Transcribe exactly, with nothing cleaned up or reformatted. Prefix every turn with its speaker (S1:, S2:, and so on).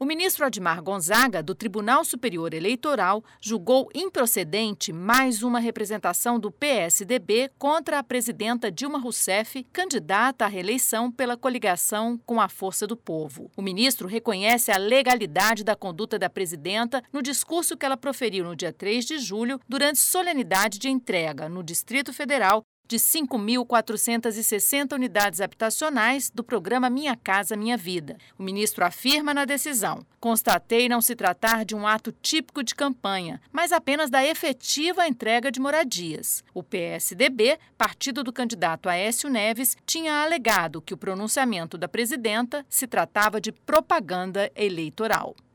S1: ministro Admar Gonzaga, do Tribunal Superior Eleitoral, julgou improcedente mais uma representação do P S D B contra a presidenta Dilma Rousseff, candidata à reeleição pela coligação com a Força do Povo. O ministro reconhece a legalidade da conduta da presidenta no discurso que ela proferiu no dia três de julho, durante solenidade de entrega no Distrito Federal de cinco mil quatrocentas e sessenta unidades habitacionais do programa Minha Casa Minha Vida. O ministro afirma na decisão: constatei não se tratar de um ato típico de campanha, mas apenas da efetiva entrega de moradias. O P S D B, partido do candidato Aécio Neves, tinha alegado que o pronunciamento da presidenta se tratava de propaganda eleitoral.